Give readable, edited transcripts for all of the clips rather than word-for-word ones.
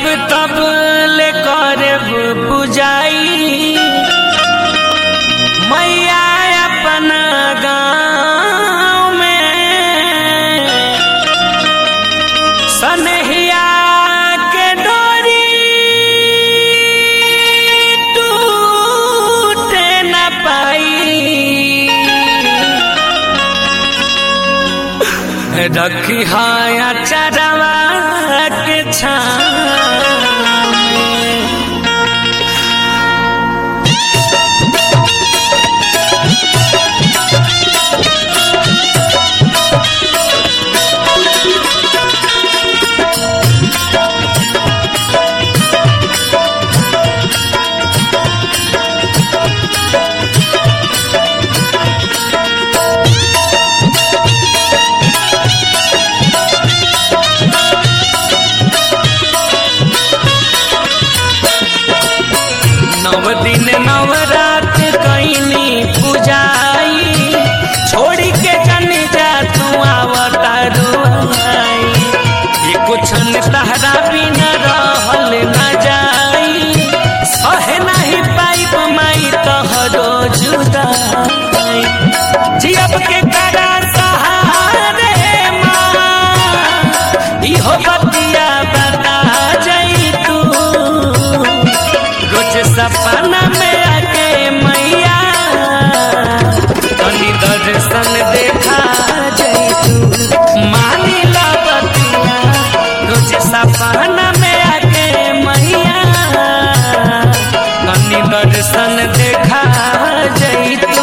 तब ले करब बुझाई मैया अपना गाँव में सनहिया के डोरी टूटे न पाई रखी हाया चरवा के छाँव नवरात कईनी पूजाई छोड़ी के जन जा तू आवतारू आई कुछ तहरा बिना रहल न जाई सहे नहीं पाइब माई तोहरो जुदाई जियब के करा सहारे माँ इहो बतिया बता जाई तू रोज सपना में आके मैया तनी दर्शन देखा जाई तू मानी ला बतिया रोज सपना में आके मैया तनी दर्शन देखा जाई तू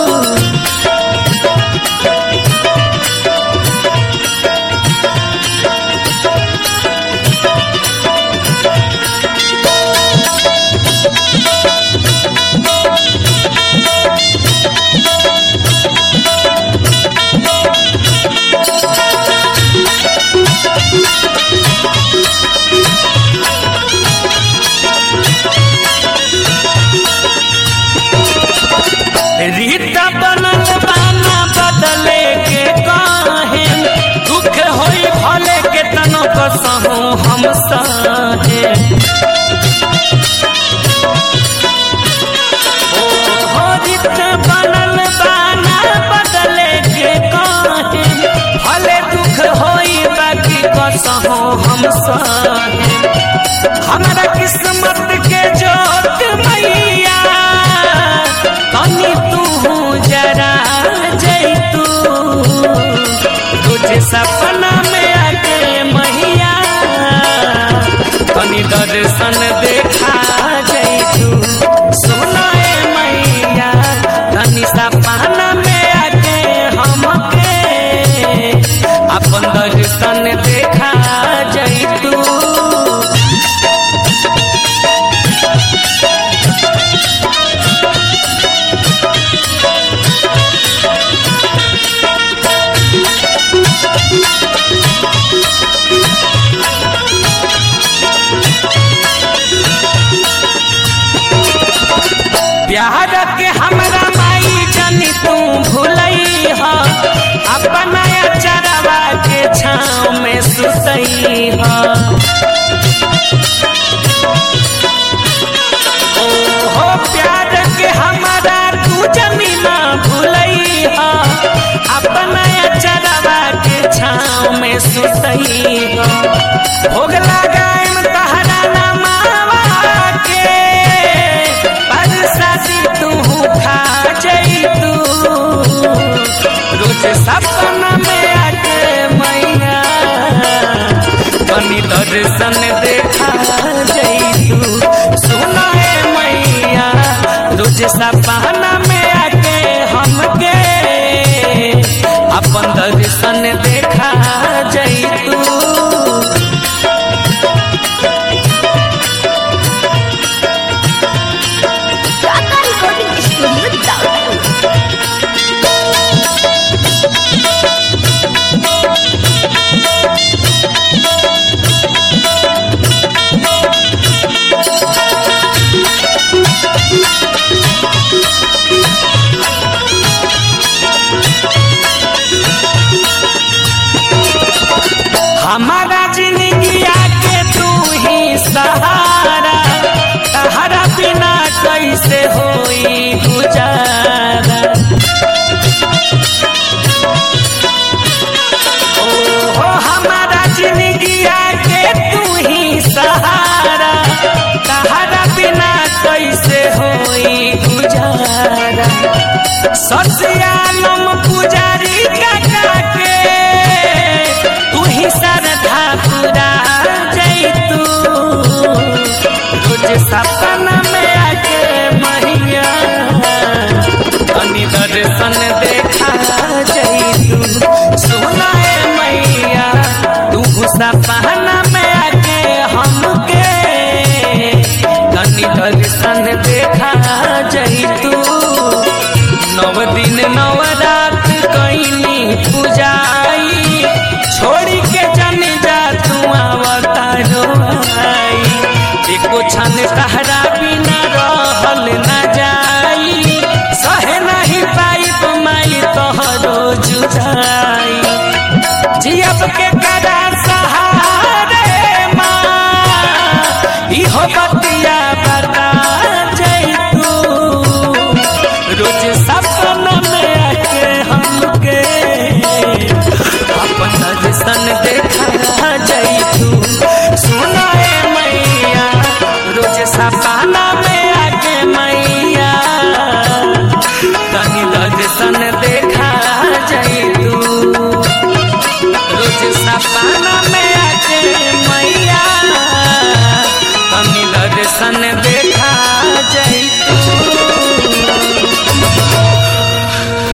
रीता बनल बाना बदले के काहे दुख होई भले के तनो कसहु हम सहे ओ रीता बनल बाना बदले के काहे भले दुख होई बाकी कसहु हम सहे हमारा किस्मत के जोत मैया तनी तू जरा जैतू तुझे सपना में आके मैया तनी दर्शन देखा जैतू सुनाए मैया तनी सपना में आके हमके अपन दर्शन देखा जैतू प्यार के हमरा माई जानी तू भूलई ह अपना चरवा के छाँव में सुतई ह ओ प्यार के हमरा तू जानी ना भूलई ह अपना चरवा के छाँव में सुतई ह भोग लगाएम तहरा नमावा के तू खा जैतू रोज सपना में आके मैया तनी दर्शन देखा जैतू सुनाए मैया रोज सपना में आके हमके अपन दर्शन देखा जैतू सहारा, तहरा बिना कैसे होई गुजारा। ओ हमारा जिंदगिया के तू ही सहारा, तहरा बिना कैसे होई गुजारा। ससियालम पुजारी काका के तू ही श्रद्धा पूरा जैतू, तुझे सपना में आके मैया तनी दर्शन देखा जैतू। सुनाए मैया तू सपना में आके हमके तनी दर्शन देखा जैतू। 9 दिन 9 रात कईनी पूजाई, छोड़ी के जन जा तू अवतारो आई। एको क्षण तहरा बिना रहल न जाई, सहे नहीं पाई माई तोहरो जुदाई। जियब के करा सहारे माँ इहो बतिया बता जैतू, रोज सपना में आके हमके अपन दर्शन देखा जैतू। सुनाए मैया रोज सपना